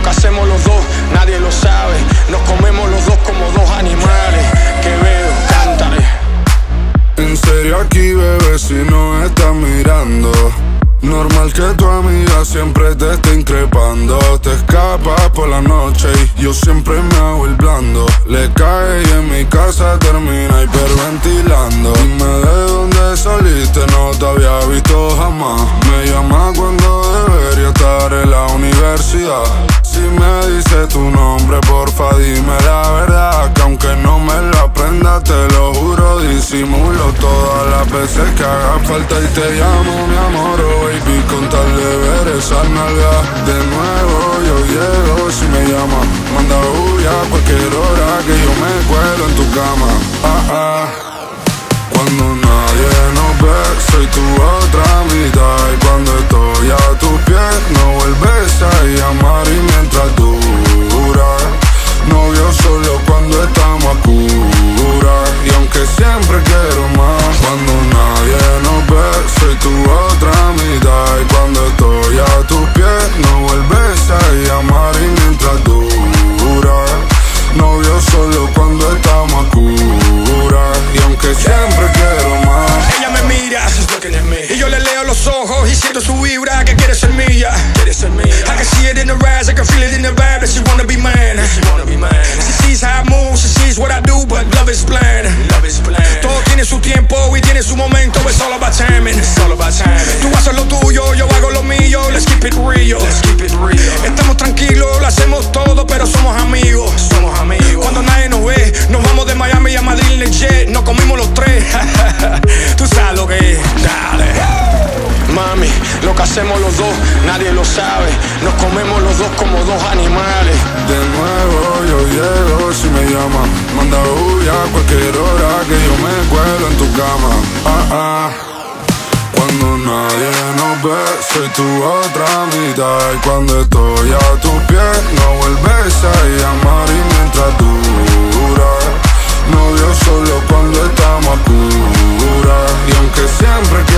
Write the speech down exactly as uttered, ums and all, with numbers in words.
que hacemos los dos, nadie lo sabe. Nos comemos los dos como dos animales. Que veo, cántale. En serio aquí, bebé, si no estás mirando. Normal que tu amiga siempre te esté increpando. Te escapas por la noche y yo siempre me hago el blando. Le cae y en mi casa termina hiperventilando. Dime de dónde saliste, no te había visto jamás. Me llama cuando debería estar en la universidad. Si me dices tu nombre, porfa dime la verdad, que aunque no me la aprenda, te lo juro, disimulo todas las veces que haga falta. Y te llamo mi amor, oh baby, con tal de ver esa nalga. De nuevo yo llego, si me llama, manda huya a cualquier hora, que yo me cuelo en tu cama. Ah, ah. Cuando nadie nos ve, soy tu otra mitad. Y cuando estoy a tus pies, no vuelves a llamar. Y mientras dura, novio solo cuando estamos a curar. Y aunque siempre quiero más, cuando nadie nos ve, soy tu otra mitad. Y cuando estoy a tus pies, no vuelves a llamar. Y mientras dura, novio solo cuando estamos a curar. Y aunque siempre quiero más. Ella me mira, y yo le leo los ojos y siento su vibra, que quiere ser mía. Quiere ser mía. I can see it in her eyes, I can feel it in her vibe, that she wanna be mine. She wanna be mine. She sees how I move, she sees what I do, but love is blind. Love is blind. Todo tiene su tiempo y tiene su momento, it's all about timing. It's all about timing. Tú haces lo tuyo, yo hago lo mío, let's keep it real. Let's keep it real. Estamos tranquilos, lo hacemos todo, pero somos amigos. Somos amigos. Cuando nadie nos ve, nos vamos de Miami a Madrid en el jet, nos comimos los tres. Tú sabes lo que es, dale. Mami, lo que hacemos los dos, nadie lo sabe. Nos comemos los dos como dos animales. De nuevo yo llego, si me llama, manda huya a cualquier hora, que yo me cuelo en tu cama. Ah, ah. Cuando nadie nos ve, soy tu otra mitad. Y cuando estoy a tus pies, no vuelves a llamar. Y mientras dura, novio solo cuando estamos a curar. Y aunque siempre quiero